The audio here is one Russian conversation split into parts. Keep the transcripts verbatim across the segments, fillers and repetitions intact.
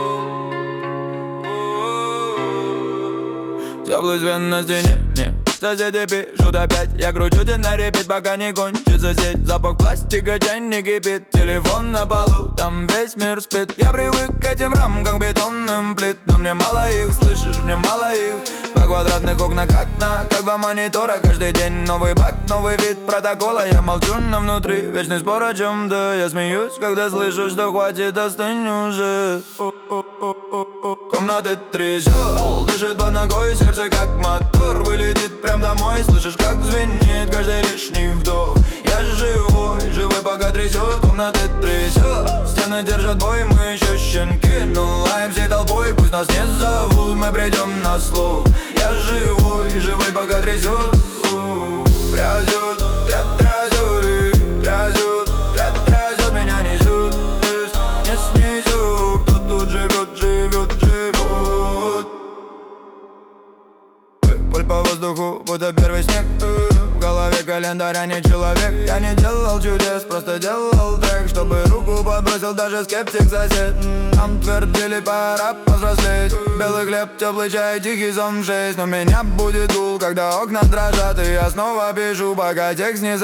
Теплый свет на стене, не. Соседи пишут опять, я кручу тебя на репит, пока не кончится сеть. Запах пластика, чай не кипит, телефон на полу, там весь мир спит. Я привык к этим рамкам бетонным плит, но мне мало их, слышишь, мне мало их. По квадратных окнах окна, как два монитора. Каждый день новый баг, новый вид протокола. Я молчу, но внутри вечный спор о чем-то. Я смеюсь, когда слышу, что хватит, остынь уже. Комнаты трясет, пол дышит под ногой, сердце как мотор вылетит прям домой. Слышишь, как звенит каждый лишний вдох. Я живой, живой, пока трясет. Комнаты трясет, стены держат бой, мы еще щенки. Ну лаем всей толпой, пусть нас не зовут, мы придем на слух. Я живой, живой, пока трясет. Трясет, трясет, трясет, трясет, меня несет, не снесет. Кто тут живет, живет, живет. Пыль по воздуху, будто первый снег. В голове календарь, а не человек. Я не делал чудес, просто делал так, чтобы руку подбросил даже скептик-сосед. Нам твердили, пора повзрослеть. Белый хлеб, теплый чай, тихий сон в шесть. Но меня будет гул, когда окна дрожат. И я снова пишу, пока текст не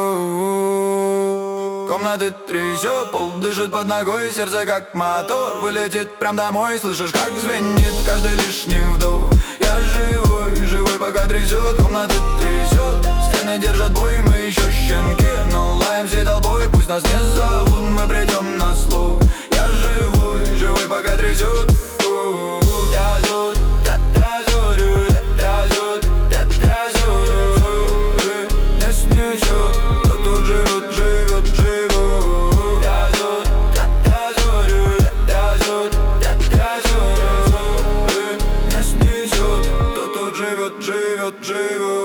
зажжу. Комнаты трясет, пол дышит под ногой, сердце как мотор вылетит прям домой. Слышишь, как звенит каждый лишний вдох. Я живой, живой, пока трясет. Комнаты трясет, стены держат бой, мы еще щенки. Но лаем всей толпой, пусть нас не зовут, мы придем на слух. Я живой, живой, пока трясет. Трясет, трясет, трясет, трясет, не снесет. Кто тут живет, живет, живет. Трясет, трясет, трясет, трясет, не снесет. Кто тут живет, живет, живет.